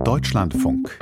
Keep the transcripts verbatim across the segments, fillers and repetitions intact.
Deutschlandfunk.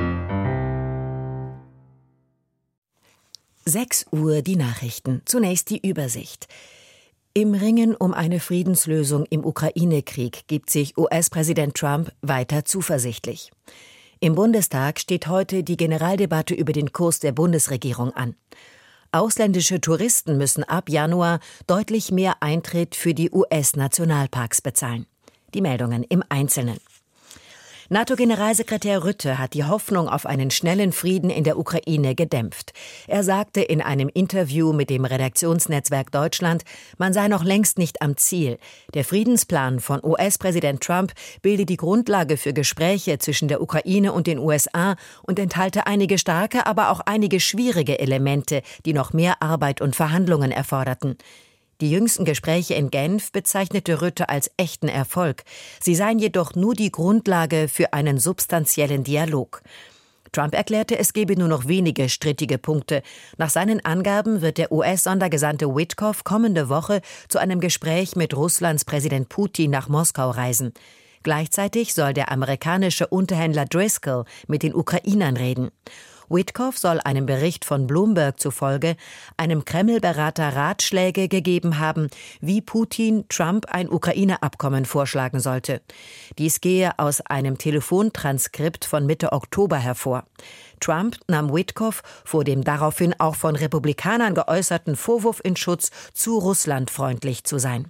sechs Uhr die Nachrichten. Zunächst die Übersicht. Im Ringen um eine Friedenslösung im Ukraine-Krieg gibt sich U S-Präsident Trump weiter zuversichtlich. Im Bundestag steht heute die Generaldebatte über den Kurs der Bundesregierung an. Ausländische Touristen müssen ab Januar deutlich mehr Eintritt für die U S-Nationalparks bezahlen. Die Meldungen im Einzelnen. NATO-Generalsekretär Rutte hat die Hoffnung auf einen schnellen Frieden in der Ukraine gedämpft. Er sagte in einem Interview mit dem Redaktionsnetzwerk Deutschland, man sei noch längst nicht am Ziel. Der Friedensplan von U S-Präsident Trump bilde die Grundlage für Gespräche zwischen der Ukraine und den U S A und enthalte einige starke, aber auch einige schwierige Elemente, die noch mehr Arbeit und Verhandlungen erforderten. Die jüngsten Gespräche in Genf bezeichnete Rutte als echten Erfolg. Sie seien jedoch nur die Grundlage für einen substanziellen Dialog. Trump erklärte, es gebe nur noch wenige strittige Punkte. Nach seinen Angaben wird der U S-Sondergesandte Witkoff kommende Woche zu einem Gespräch mit Russlands Präsident Putin nach Moskau reisen. Gleichzeitig soll der amerikanische Unterhändler Driscoll mit den Ukrainern reden. Witkoff soll einem Bericht von Bloomberg zufolge einem Kreml-Berater Ratschläge gegeben haben, wie Putin Trump ein Ukraine-Abkommen vorschlagen sollte. Dies gehe aus einem Telefontranskript von Mitte Oktober hervor. Trump nahm Witkoff vor dem daraufhin auch von Republikanern geäußerten Vorwurf in Schutz, zu russlandfreundlich zu sein.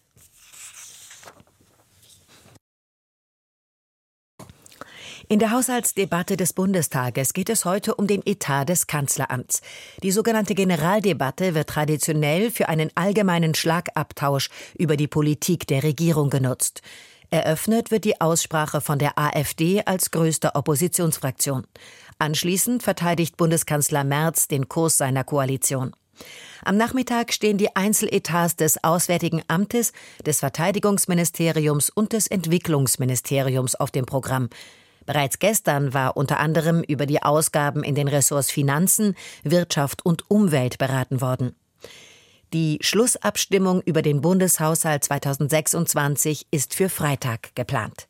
In der Haushaltsdebatte des Bundestages geht es heute um den Etat des Kanzleramts. Die sogenannte Generaldebatte wird traditionell für einen allgemeinen Schlagabtausch über die Politik der Regierung genutzt. Eröffnet wird die Aussprache von der AfD als größter Oppositionsfraktion. Anschließend verteidigt Bundeskanzler Merz den Kurs seiner Koalition. Am Nachmittag stehen die Einzeletats des Auswärtigen Amtes, des Verteidigungsministeriums und des Entwicklungsministeriums auf dem Programm. Bereits gestern war unter anderem über die Ausgaben in den Ressorts Finanzen, Wirtschaft und Umwelt beraten worden. Die Schlussabstimmung über den Bundeshaushalt zweitausendsechsundzwanzig ist für Freitag geplant.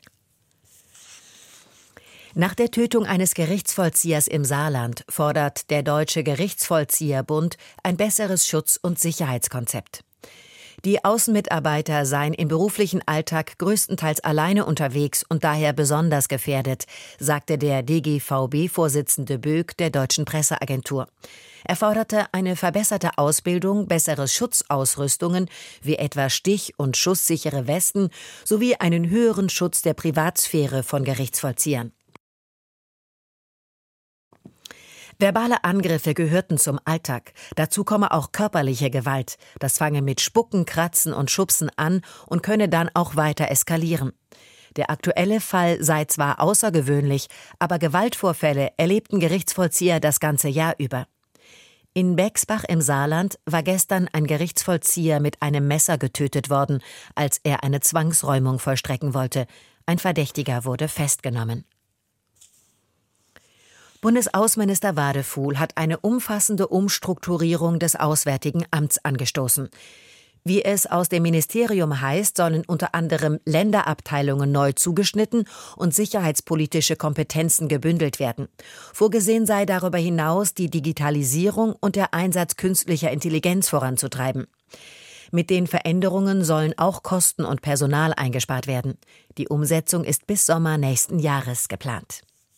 Nach der Tötung eines Gerichtsvollziehers im Saarland fordert der Deutsche Gerichtsvollzieherbund ein besseres Schutz- und Sicherheitskonzept. Die Außenmitarbeiter seien im beruflichen Alltag größtenteils alleine unterwegs und daher besonders gefährdet, sagte der D G V B-Vorsitzende Böck der Deutschen Presseagentur. Er forderte eine verbesserte Ausbildung, bessere Schutzausrüstungen wie etwa stich- und schusssichere Westen sowie einen höheren Schutz der Privatsphäre von Gerichtsvollziehern. Verbale Angriffe gehörten zum Alltag. Dazu komme auch körperliche Gewalt. Das fange mit Spucken, Kratzen und Schubsen an und könne dann auch weiter eskalieren. Der aktuelle Fall sei zwar außergewöhnlich, aber Gewaltvorfälle erlebten Gerichtsvollzieher das ganze Jahr über. In Bexbach im Saarland war gestern ein Gerichtsvollzieher mit einem Messer getötet worden, als er eine Zwangsräumung vollstrecken wollte. Ein Verdächtiger wurde festgenommen. Bundesaußenminister Wadefuhl hat eine umfassende Umstrukturierung des Auswärtigen Amts angestoßen. Wie es aus dem Ministerium heißt, sollen unter anderem Länderabteilungen neu zugeschnitten und sicherheitspolitische Kompetenzen gebündelt werden. Vorgesehen sei darüber hinaus, die Digitalisierung und der Einsatz künstlicher Intelligenz voranzutreiben. Mit den Veränderungen sollen auch Kosten und Personal eingespart werden. Die Umsetzung ist bis Sommer nächsten Jahres geplant.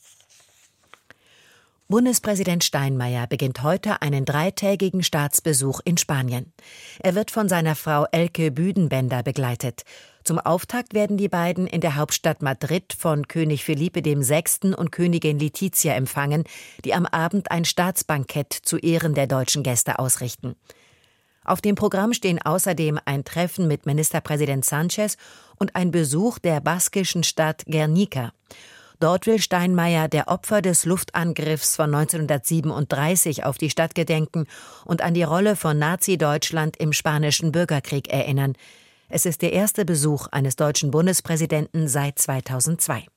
Bundespräsident Steinmeier beginnt heute einen dreitägigen Staatsbesuch in Spanien. Er wird von seiner Frau Elke Büdenbender begleitet. Zum Auftakt werden die beiden in der Hauptstadt Madrid von König Felipe der Sechste und Königin Letizia empfangen, die am Abend ein Staatsbankett zu Ehren der deutschen Gäste ausrichten. Auf dem Programm stehen außerdem ein Treffen mit Ministerpräsident Sánchez und ein Besuch der baskischen Stadt Guernica. Dort will Steinmeier der Opfer des Luftangriffs von neunzehnhundertsiebenunddreißig auf die Stadt gedenken und an die Rolle von Nazi-Deutschland im Spanischen Bürgerkrieg erinnern. Es ist der erste Besuch eines deutschen Bundespräsidenten seit zweitausendzwei.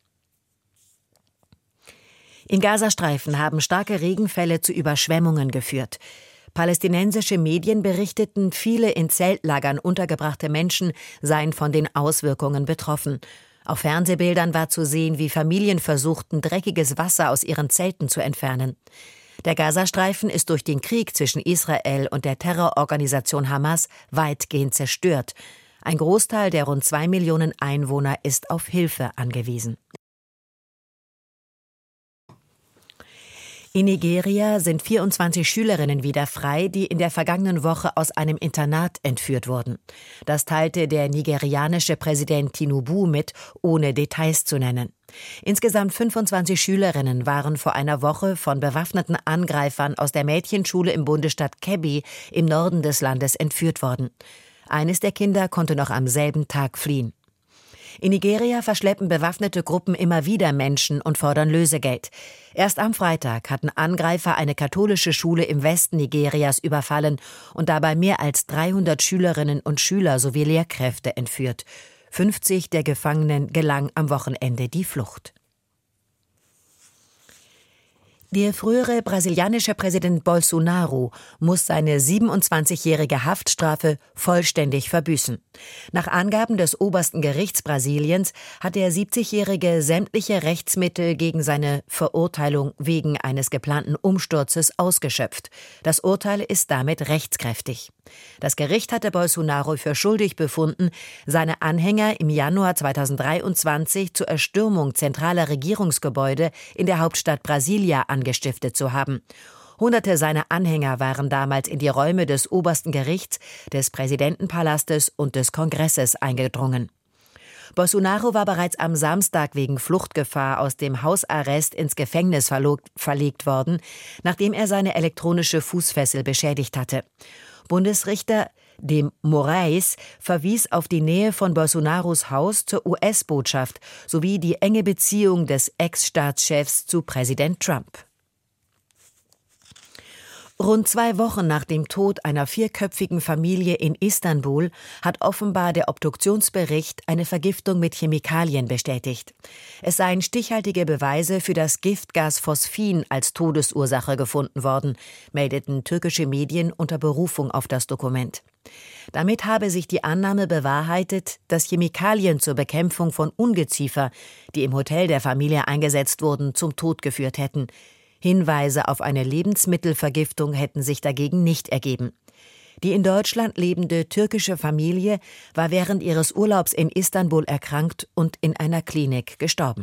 Im Gazastreifen haben starke Regenfälle zu Überschwemmungen geführt. Palästinensische Medien berichteten, viele in Zeltlagern untergebrachte Menschen seien von den Auswirkungen betroffen. Auf Fernsehbildern war zu sehen, wie Familien versuchten, dreckiges Wasser aus ihren Zelten zu entfernen. Der Gazastreifen ist durch den Krieg zwischen Israel und der Terrororganisation Hamas weitgehend zerstört. Ein Großteil der rund zwei Millionen Einwohner ist auf Hilfe angewiesen. In Nigeria sind vierundzwanzig Schülerinnen wieder frei, die in der vergangenen Woche aus einem Internat entführt wurden. Das teilte der nigerianische Präsident Tinubu mit, ohne Details zu nennen. Insgesamt fünfundzwanzig Schülerinnen waren vor einer Woche von bewaffneten Angreifern aus der Mädchenschule im Bundesstaat Kebbi im Norden des Landes entführt worden. Eines der Kinder konnte noch am selben Tag fliehen. In Nigeria verschleppen bewaffnete Gruppen immer wieder Menschen und fordern Lösegeld. Erst am Freitag hatten Angreifer eine katholische Schule im Westen Nigerias überfallen und dabei mehr als dreihundert Schülerinnen und Schüler sowie Lehrkräfte entführt. fünfzig der Gefangenen gelang am Wochenende die Flucht. Der frühere brasilianische Präsident Bolsonaro muss seine siebenundzwanzigjährige Haftstrafe vollständig verbüßen. Nach Angaben des obersten Gerichts Brasiliens hat der siebzigjährige sämtliche Rechtsmittel gegen seine Verurteilung wegen eines geplanten Umsturzes ausgeschöpft. Das Urteil ist damit rechtskräftig. Das Gericht hatte Bolsonaro für schuldig befunden, seine Anhänger im Januar zweitausenddreiundzwanzig zur Erstürmung zentraler Regierungsgebäude in der Hauptstadt Brasilia angestiftet zu haben. Hunderte seiner Anhänger waren damals in die Räume des obersten Gerichts, des Präsidentenpalastes und des Kongresses eingedrungen. Bolsonaro war bereits am Samstag wegen Fluchtgefahr aus dem Hausarrest ins Gefängnis verlegt worden, nachdem er seine elektronische Fußfessel beschädigt hatte. Bundesrichter de Moraes verwies auf die Nähe von Bolsonaros Haus zur U S-Botschaft sowie die enge Beziehung des Ex-Staatschefs zu Präsident Trump. Rund zwei Wochen nach dem Tod einer vierköpfigen Familie in Istanbul hat offenbar der Obduktionsbericht eine Vergiftung mit Chemikalien bestätigt. Es seien stichhaltige Beweise für das Giftgas Phosphin als Todesursache gefunden worden, meldeten türkische Medien unter Berufung auf das Dokument. Damit habe sich die Annahme bewahrheitet, dass Chemikalien zur Bekämpfung von Ungeziefer, die im Hotel der Familie eingesetzt wurden, zum Tod geführt hätten. Hinweise auf eine Lebensmittelvergiftung hätten sich dagegen nicht ergeben. Die in Deutschland lebende türkische Familie war während ihres Urlaubs in Istanbul erkrankt und in einer Klinik gestorben.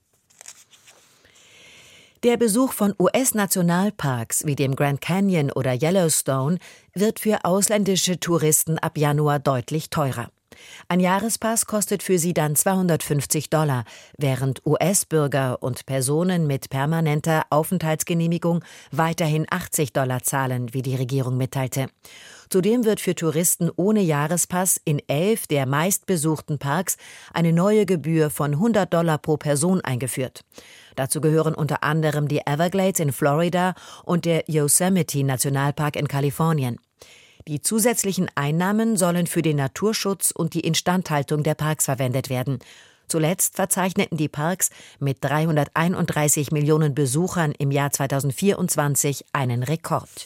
Der Besuch von U S-Nationalparks wie dem Grand Canyon oder Yellowstone wird für ausländische Touristen ab Januar deutlich teurer. Ein Jahrespass kostet für sie dann zweihundertfünfzig Dollar, während U S-Bürger und Personen mit permanenter Aufenthaltsgenehmigung weiterhin achtzig Dollar zahlen, wie die Regierung mitteilte. Zudem wird für Touristen ohne Jahrespass in elf der meistbesuchten Parks eine neue Gebühr von hundert Dollar pro Person eingeführt. Dazu gehören unter anderem die Everglades in Florida und der Yosemite-Nationalpark in Kalifornien. Die zusätzlichen Einnahmen sollen für den Naturschutz und die Instandhaltung der Parks verwendet werden. Zuletzt verzeichneten die Parks mit dreihunderteinunddreißig Millionen Besuchern im Jahr zweitausendvierundzwanzig einen Rekord.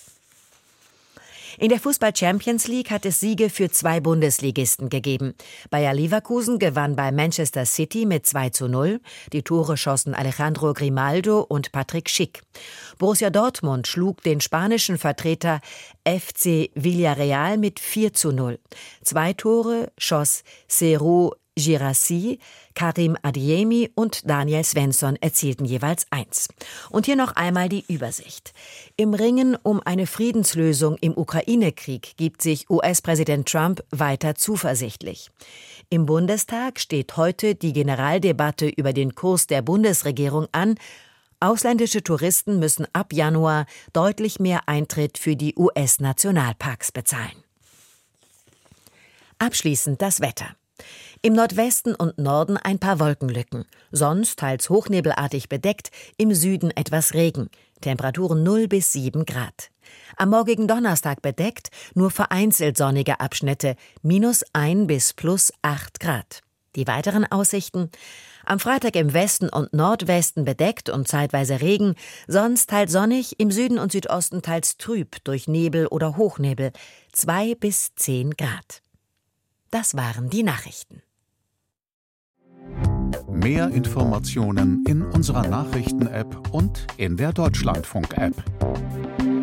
In der Fußball-Champions League hat es Siege für zwei Bundesligisten gegeben. Bayer Leverkusen gewann bei Manchester City mit zwei zu null. Die Tore schossen Alejandro Grimaldo und Patrick Schick. Borussia Dortmund schlug den spanischen Vertreter F C Villarreal mit vier zu null. Zwei Tore schoss Serhou Guirassy, Karim Adeyemi und Daniel Svensson erzielten jeweils eins. Und hier noch einmal die Übersicht. Im Ringen um eine Friedenslösung im Ukraine-Krieg gibt sich U S-Präsident Trump weiter zuversichtlich. Im Bundestag steht heute die Generaldebatte über den Kurs der Bundesregierung an. Ausländische Touristen müssen ab Januar deutlich mehr Eintritt für die U S-Nationalparks bezahlen. Abschließend das Wetter. Im Nordwesten und Norden ein paar Wolkenlücken, sonst teils hochnebelartig bedeckt, im Süden etwas Regen, Temperaturen null bis sieben Grad. Am morgigen Donnerstag bedeckt, nur vereinzelt sonnige Abschnitte, minus ein bis plus acht Grad. Die weiteren Aussichten: am Freitag im Westen und Nordwesten bedeckt und zeitweise Regen, sonst teils sonnig, im Süden und Südosten teils trüb durch Nebel oder Hochnebel, zwei bis zehn Grad. Das waren die Nachrichten. Mehr Informationen in unserer Nachrichten-App und in der Deutschlandfunk-App.